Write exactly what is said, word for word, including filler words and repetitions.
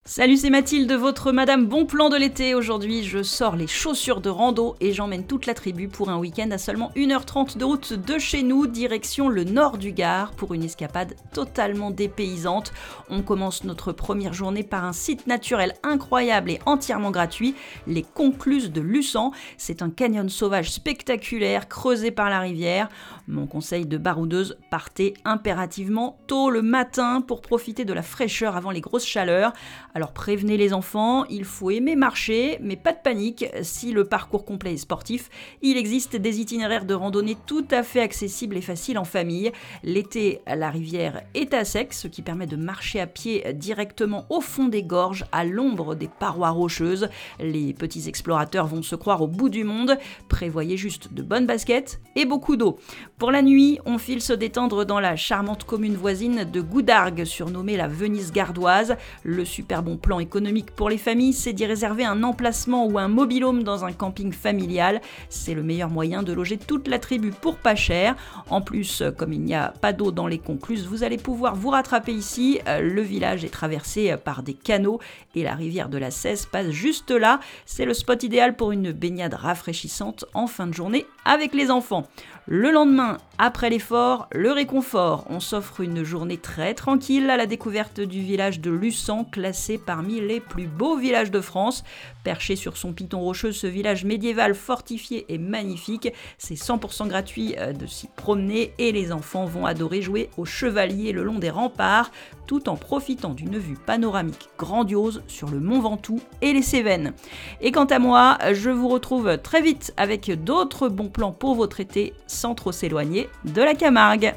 Salut, c'est Mathilde, votre Madame Bon Plan de l'été. Aujourd'hui, je sors les chaussures de rando et j'emmène toute la tribu pour un week-end à seulement une heure trente de route de chez nous, direction le nord du Gard, pour une escapade totalement dépaysante. On commence notre première journée par un site naturel incroyable et entièrement gratuit, les Concluses de Luçan. C'est un canyon sauvage spectaculaire creusé par la rivière. Mon conseil de baroudeuse, partez impérativement tôt le matin pour profiter de la fraîcheur avant les grosses chaleurs. Alors prévenez les enfants, il faut aimer marcher, mais pas de panique, si le parcours complet est sportif, il existe des itinéraires de randonnée tout à fait accessibles et faciles en famille. L'été, la rivière est à sec, ce qui permet de marcher à pied directement au fond des gorges, à l'ombre des parois rocheuses. Les petits explorateurs vont se croire au bout du monde, prévoyez juste de bonnes baskets et beaucoup d'eau. Pour la nuit, on file se détendre dans la charmante commune voisine de Goudargues, surnommée la Venise gardoise. Le super bon plan économique pour les familles, c'est d'y réserver un emplacement ou un mobil-home dans un camping familial. C'est le meilleur moyen de loger toute la tribu pour pas cher. En plus, comme il n'y a pas d'eau dans les Concluses, vous allez pouvoir vous rattraper ici. Le village est traversé par des canaux et la rivière de la Cèze passe juste là. C'est le spot idéal pour une baignade rafraîchissante en fin de journée avec les enfants. Le lendemain, après l'effort, le réconfort. On s'offre une journée très tranquille à la découverte du village de Luçan, classé parmi les plus beaux villages de France. Perché sur son piton rocheux, ce village médiéval fortifié est magnifique. C'est cent pour cent gratuit de s'y promener et les enfants vont adorer jouer au chevalier le long des remparts, tout en profitant d'une vue panoramique grandiose sur le Mont Ventoux et les Cévennes. Et quant à moi, je vous retrouve très vite avec d'autres bons plans pour votre été, sans trop s'éloigner de la Camargue.